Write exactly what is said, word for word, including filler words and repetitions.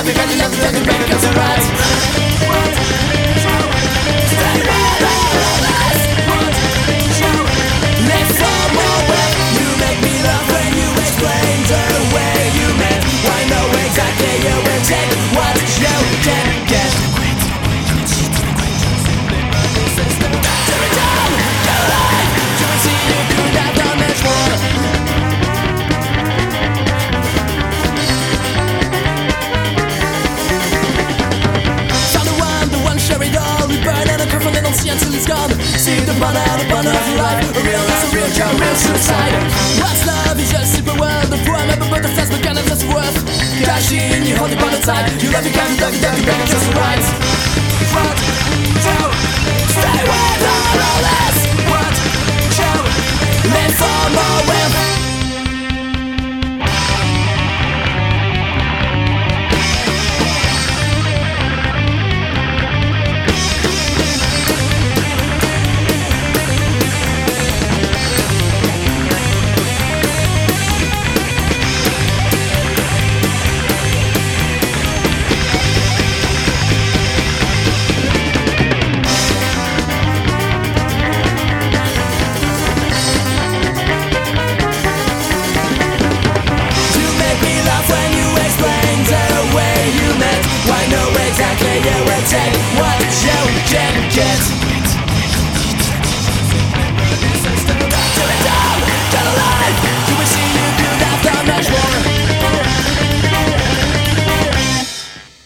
love you, got you, love you, love you, baby, cause you're right. Stay with all of us. Live for more when you make me love when you explain the way you meant. Why know exactly you will take what you can get. Tear it down, go alive. You can see you could have done much more. Found the one, the one share it all. We burn and a curve and they don't see until it's gone. See the banner, the banner of your life. A real loss, a real cure, real suicide. What's love is just super world. The poor member butterflies, but kind of just worth. Cash in, you hold it by the side. You love, you can't, you love, you love, you baby, just right. What, you, stay with all of us. What, you, live for more with.